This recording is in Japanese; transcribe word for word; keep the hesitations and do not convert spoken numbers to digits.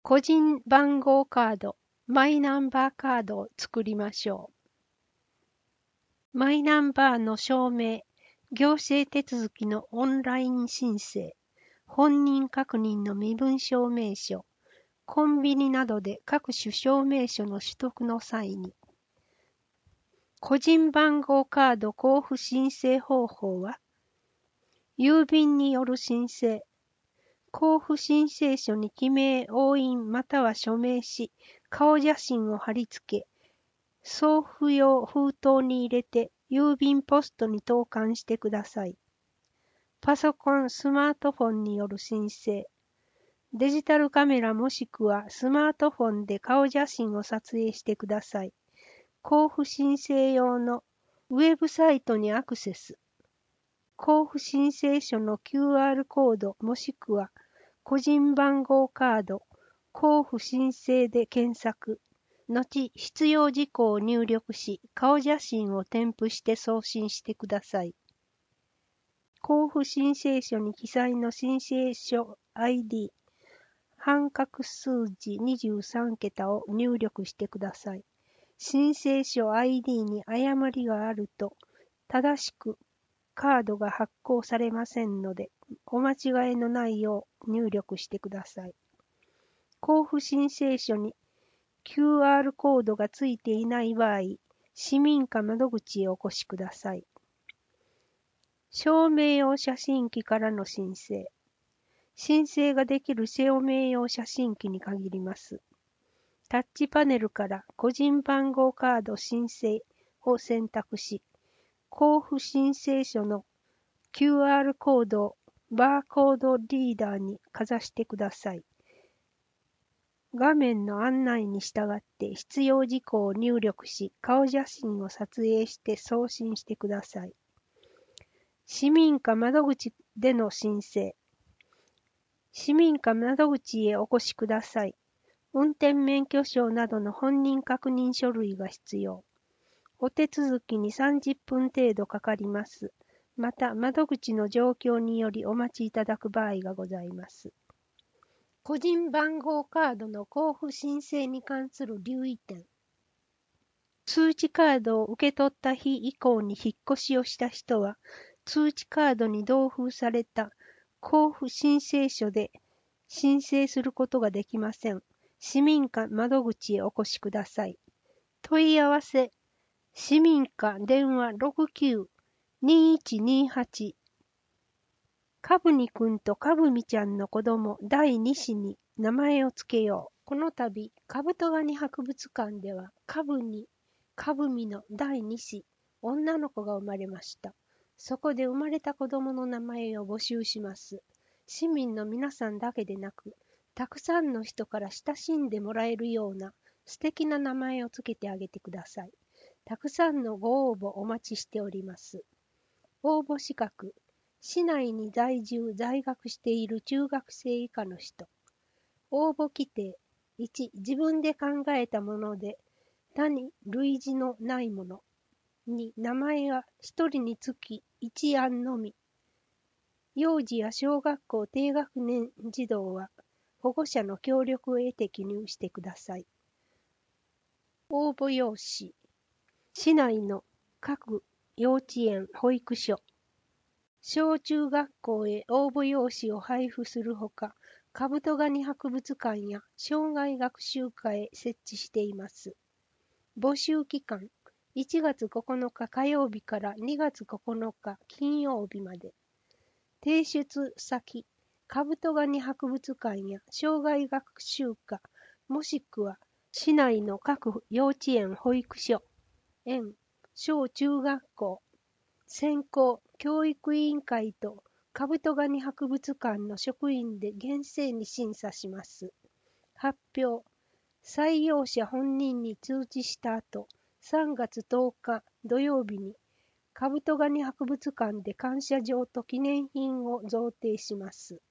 個人番号カード、マイナンバーカードを作りましょう。マイナンバーの証明、行政手続きのオンライン申請、本人確認の身分証明書、コンビニなどで各種証明書の取得の際に、個人番号カード交付申請方法は、郵便による申請、交付申請書に記名、押印または署名し、顔写真を貼り付け、送付用封筒に入れて郵便ポストに投函してください。パソコン、スマートフォンによる申請、デジタルカメラもしくはスマートフォンで顔写真を撮影してください。交付申請用のウェブサイトにアクセス。交付申請書の キューアール コードもしくは個人番号カード、交付申請で検索。後、必要事項を入力し、顔写真を添付して送信してください。交付申請書に記載の申請書 アイディー、半角数字にじゅうさんけたを入力してください。申請書 アイディー に誤りがあると、正しくカードが発行されませんので、お間違いのないよう入力してください。交付申請書に キューアール コードがついていない場合、市民課窓口へお越しください。証明用写真機からの申請。申請ができる証明用写真機に限ります。タッチパネルから個人番号カード申請を選択し、交付申請書の キューアール コードをバーコードリーダーにかざしてください。画面の案内に従って必要事項を入力し、顔写真を撮影して送信してください。市民課窓口での申請。市民課窓口へお越しください。運転免許証などの本人確認書類が必要。お手続きにさんじゅっぷん程度かかります。また、窓口の状況によりお待ちいただく場合がございます。個人番号カードの交付申請に関する留意点。通知カードを受け取った日以降に引っ越しをした人は、通知カードに同封された交付申請書で申請することができません。市民課窓口へお越しください。問い合わせ、市民課電話 ろくきゅう にいちにはち。かぶにくんとかぶみちゃんの子供だいに子に名前をつけよう。この度、カブトガニ博物館では、かぶに、かぶみのだいに子、女の子が生まれました。そこで生まれた子供の名前を募集します。市民の皆さんだけでなく、たくさんの人から親しんでもらえるような素敵な名前をつけてあげてください。たくさんのご応募お待ちしております。応募資格、市内に在住、在学している中学生以下の人。応募規定、いち、自分で考えたもので、他に類似のないもの。に、名前は一人につき一案のみ。幼児や小学校低学年児童は保護者の協力を得て記入してください。応募用紙。市内の各幼稚園、保育所、小中学校へ応募用紙を配布するほか、カブトガニ博物館や生涯学習会へ設置しています。募集期間、いちがつここのか火曜日からにがつここのか金曜日まで。提出先、カブトガニ博物館や生涯学習課、もしくは市内の各幼稚園、保育所、園、小中学校、専攻、教育委員会とカブトガニ博物館の職員で厳正に審査します。発表、採用者本人に通知した後、さんがつとおか土曜日にカブトガニ博物館で感謝状と記念品を贈呈します。